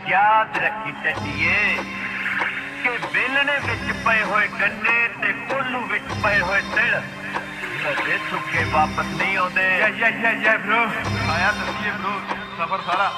याद रखी टटिए कि बेलने विच पए होए गन्ने ते कोलू विच पए होए तिल कदे सुके वापस नहीं आउंदे। या ब्रो आया दसिए ब्रो सफर सारा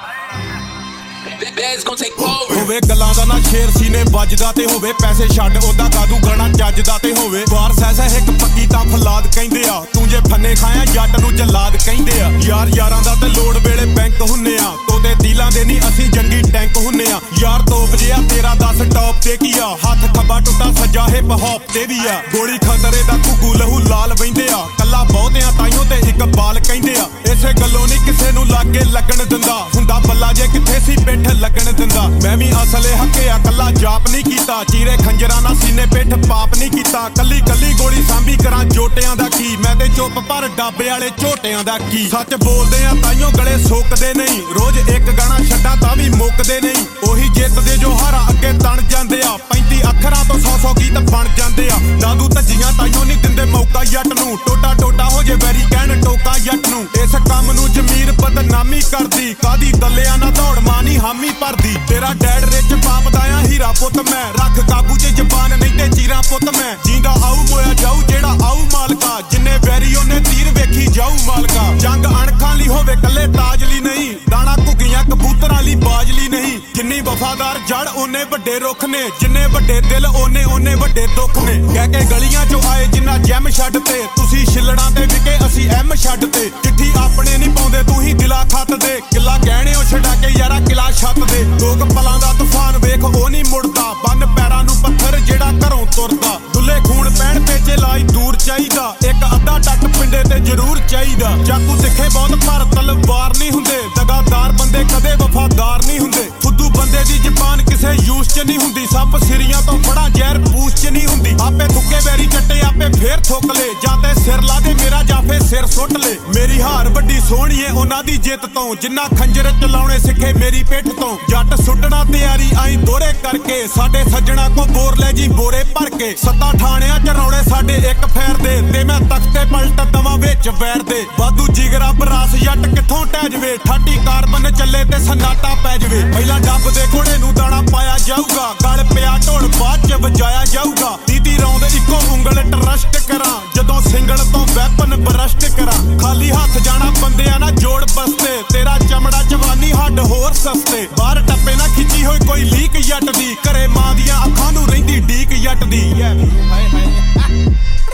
ਹੋਵੇ ਗੱਲਾਂ ਦਾ ਨਾ ਸ਼ੇਰ ਸੀਨੇ ਵੱਜਦਾ ਤੇ ਹੋਵੇ ਪੈਸੇ ਛੱਡ ਉਹਦਾ ਕਾਦੂ ਗਾਣਾ ਜੱਜਦਾ ਤੇ ਹੋਵੇ ਵਾਰ ਸਹਿ ਇੱਕ ਪੱਕੀ ਤਾਂ ਫਲਾਦ ਕਹਿੰਦੇ ਆ ਤੂੰ ਜੇ ਫੰਨੇ ਖਾਇਆ ਜੱਟ ਨੂੰ ਜਲਾਦ ਕਹਿੰਦੇ ਆ ਯਾਰ ਯਾਰਾਂ ਦਾ ਤੇ ਲੋੜ ਵੇਲੇ ਬੈਂਕ ਹੁੰਨੇ ਆ ਤੋਦੇ ਦਿਲਾਂ ਦੇ ਨਹੀਂ ਅਸੀਂ ਜੰਗੀ ਟੈਂਕ ਹੁੰਨੇ ਆ ਯਾਰ ਤੋਪ ਜਿਆ ਤੇਰਾ 10 ਟੌਪ ਤੇ ਕੀ ਆ ਹੱਥ ਖੱਬਾ ਟੁੱਟਾ ਸੱਜਾ ਹਿਪ ਹੌਪ ਤੇ ਵੀ ਆ ਗੋਲੀ ਖਤਰੇ ਦਾ ਘੁੱਗੂ ਲਹੂ ਲਾਲ ਵਹਿੰਦੇ ਆ ਕੱਲਾ ਬਹੁਤਿਆਂ ਤਾਈਓ ਤੇ ਇੱਕ ਬਾਲ ਕਹਿੰਦੇ ਆ ਇਸੇ ਗੱਲੋਂ ਨਹੀਂ ਕਿਸੇ ਨੂੰ ਲਾਗੇ ਲੱਗਣ ਦਿੰਦਾ ਹੁੰਦਾ ਬੱਲਾ ਜੇ ਕਿੱਥੇ ਸੀ ਪਿੱਠ ਲੱਗਣ ਦਿੰਦਾ ਮੈਂ ਵੀ ਅਸਲੇ ਹੱਕਿਆ ਕੱਲਾ ਜਾਪ ਨਹੀਂ ਕੀਤਾ ਚੀਰੇ ਖੰਜਰਾਂ ਨਾਲ ਸੀਨੇ ਪਿੱਠ ਪਾਪ ਨਹੀਂ ਕੀਤਾ ਕੱਲੀ ਕੱਲੀ ਗੋਲੀ ਸਾਂਭੀ ਕਰਾਂ ਜੋਟਿਆਂ ਦਾ ਕੀ ਮੈਂ ਤੇ ਚੁੱਪ ਪਰ ਡਾਬੇ ਵਾਲੇ ਝੋਟਿਆਂ ਦਾ ਕੀ ਸੱਚ ਬੋਲਦੇ ਆ ਤਾਈਓ ਗਲੇ ਸੁੱਕਦੇ ਨਹੀਂ ਰੋਜ਼ ਇੱਕ ਗਾਣਾ ਛੱਡਾਂ ਤਾਂ ਵੀ ਮੁੱਕਦੇ ਨਹੀਂ ਉਹੀ ਜਿੱਤਦੇ ਜੋ ਹਾਰਾ ਅੱਗੇ ਤਣ ਜਾਂਦੇ ਆ 35 ਅੱਖਰਾਂ ਤੋਂ 100 ਗੀਤ ਬਣ ਜਾਂਦੇ ਆ ਦਾਦੂ ਧੱਜੀਆਂ ਤਾਈਓ ਨਹੀਂ ਦਿੰਦੇ ਮੌਕਾ ਜੱਟ ਨੂੰ ਟੋਟਾ ਟੋਟਾ ਹੋ ਜੇ ਵੈਰੀ ਕਹਿਣ ਟੋਕਾ ਜੱਟ ਨੂੰ ਇਸ ਕੰਮ ਨੂੰ ਜ਼ਮੀਰ ਬਦਨਾਮੀ ਕਰਦੀ ਕਾਦੀ ਦੱਲਿਆਂ ਨਾ ਦੌੜ ਮਾਨੀ ਹਾਮੀ ਭਰਦੀ ਤੇਰਾ ਡੈਡ ਰਿਚ ਬਾਪ ਦਾ ਆ ਹੀਰਾ ਪੁੱਤ ਮੈਂ ਰੱਖ ਕਾਬੂ 'ਚ ਜ਼ਬਾਨ ਨਹੀਂ ਤੇ ਚੀਰਾ ਪੁੱਤ ਮੈਂ ਜੀਂਦਾ ਆਊ ਮੋਇਆ ਜਾਊ ਜਿਹੜਾ ਆਊ ਮਾਲਕਾ ਜਿੰਨੇ ਵੈਰੀ ਉਹਨੇ ਤੀਰ ਵੇਖੀ ਜਾਊ ਮਾਲਕਾ ਜੰਗ ਅਣਖਾਂ ਲਈ ਹੋਵੇ ਕੱਲੇ ਤਾਜ ਲਈ ਨਹੀਂ ਦਾਣਾ ਘੁੱਗੀਆਂ ਕਬੂਤਰਾਂ ਲਈ ਬਾਜ ਲਈ ਨਹੀਂ ਜਿੰਨੀ ਵਫਾਦਾਰ ਜੜ ਓਨੇ ਵੱਡੇ ਰੁੱਖ ਨੇ ਜਿੰਨੇ ਵੱਡੇ ਦਿਲ ਓਨੇ ਵੱਡੇ ਦੁੱਖ ਨੇ ਕਹਿ ਕੇ ਗਲੀਆਂ 'ਚੋਂ ਆਏ ਜਿੰਨਾ ਜੈਮ ਛੱਡ ਤੇ ਤੁਸੀਂ ਛਿੱਲੜਾਂ ਤੇ ਵਿਕੇ ਅਸੀਂ ਐਮ ਛੱਡ ਤੇ ਚਿੱਠੀ ਆਪਣੇ ਨਹੀਂ ਪਾਉਂਦੇ ਤੂੰ ਹੀ ਦਿਲਾ ਖੱਤ ਦੇ ਕਿੱਲਾ ਗਹਿਣਿਓ ਛਡਾ ਕੇ ਯਾਰਾ ਕਿਲਾ ਛੱਤ ਦੇ ਲੋਕ ਪਲਾਂ ਦਾ ਤੂਫਾਨ ਵੇਖ ਉਹ ਨਹੀਂ ਮੁੜਦਾ ਬੰਨ ਪੈਰਾਂ ਨੂੰ ਪੱਥਰ ਜਿਹੜਾ ਘਰੋਂ ਤੁਰਦਾ ਦੁੱਲੇ ਖੂਨ ਪੈਣ ਪੇਚੇ ਲਾਈ ਦੂਰ ਚਾਹੀਦਾ ਇੱਕ ਅੱਧਾ ਟੱਕ ਪਿੰਡੇ ਤੇ ਜ਼ਰੂਰ ਚਾਹੀਦਾ ਚਾਕੂ ਤਿੱਖੇ ਬਹੁਤ ਪਰ ਤਲਵਾਰ ਨਹੀਂ ਹੁੰਦੇ ਦਗਾਦਾਰ ਬੰਦੇ ਕਦੇ ਵਫਾਦਾਰ ਨਹੀਂ ਹੁੰਦੇ ਫੁੱਦੂ ਬੰਦੇ ਦੀ ਜ਼ਬਾਨ ਕਿਸੇ ਯੂਸ 'ਚ ਨਹੀਂ ਹੁੰਦੀ ਸੱਪ ਸਿਰੀਆਂ ਤੋਂ ਬੜਾ ਜ਼ਹਿਰ ਪੂਛ 'ਚ ਨਹੀਂ ਹੁੰਦੀ ਆਪੇ ਥੁੱਕੇ ਵੈਰੀ ਚੱਟੇ ਆਪੇ ਫੇਰ ਥੁੱਕ ਲੈ ਜਾਂ ਤੇ ਸਿਰ ਲਾ ਦੇ ਮੇਰਾ ਜਾਂ ਫੇਰ ਸਿਰ ਸੁੱਟ ਲੈ ਮੇਰੀ ਹਾਰ ਵੱਡੀ ਸੋਹਣੀਏ ਉਹਨਾਂ ਦੀ ਜਿੱਤ ਤੋਂ ਜਿੰਨਾ ਖੰਜਰ ਚਲਾਉਣੇ ਸਿੱਖੇ ਮੇਰੀ ਪਿੱਠ ਤੋਂ ਜੱਟ ਸੁੱਟਣਾ ਤਿਆਰੀ ਆਈ ਦੋਰੇ ਕਰਕੇ ਸਾਡੇ ਸੱਜਣਾ ਕੋ ਬੋਰ ਲੈ ਜੀ ਬੋਰੇ ਭਰ ਕੇ ਸੱਤਾ ਠਾਣਿਆਂ 'ਚ ਰੌਲੇ ਸਾਡੇ ਇੱਕ ਫੇਰ ਦੇ ਤੇ ਮੈਂ ਤਖਤੇ ਪਲਟ ਦਵਾਂ ਵਿੱਚ ਵੈਰ ਦੇ ਵਾਧੂ ਜਿਗਰਾ ਬਰਾਸ ਜੱਟ ਕਿੱਥੋਂ ਟਹਿ ਜਵੇ ਠਾਟੀ ਕਾਰਬਨ ਚੱਲੇ ਤੇ ਸਨਾਟਾ ਪੈ ਜਵੇ ਪਹਿਲਾਂ ਡੱਬ ਦੇ ਘੋੜੇ ਨੂੰ ਦਾਣਾ ਪਾਇਆ ਜਾਊਗਾ ਗਲ ਪਿਆ ਢੋਲ ਬਾਅਦ 'ਚ ਵਜਾਇਆ ਜਾਊਗਾ ਦੀਦੀ ਰੌਂਦ ਇੱਕੋ ਉਂਗਲ ਟਰਸਟ ਕਰਾਂ ਜਦੋਂ ਸਿੰਗਲ ਤੋਂ ਵੈਪਨ ਬਰਸਟ ਕਰਾਂ ਖਾਲੀ ਹੱਥ ਜਾਣਾ ਬੰਦਿਆਂ ਨਾਲ ਜੋੜ ਬਸਤੇ ਤੇਰਾ ਚਮੜਾ ਜਵਾਨੀ ਹੱਡ ਹੋਰ ਸਸਤੇ ਬਾਹਰ ਟੱਪੇ ਨਾ ਖਿੱਚੀ ਹੋਈ ਕੋਈ ਲੀਕ ਜੱਟ ਦੀ ਘਰੇ ਮਾਂ ਦੀਆਂ ਅੱਖਾਂ ਨੂੰ ਰਹਿੰਦੀ ਡੀਕ ਜੱਟ ਦੀ ਹਾਏ ਹਾਏ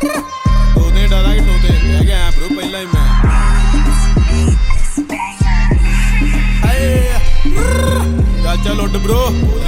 ਤੋਦੇ ਡਰਾ ਕੇ ਤੋਦੇ ਰਹਿ ਗਿਆ ਬ్రో ਪਹਿਲਾਂ ਹੀ ਮੈਂ ਹਾਏ ਚਾਚਾ ਲੁੱਟ ਬ్రో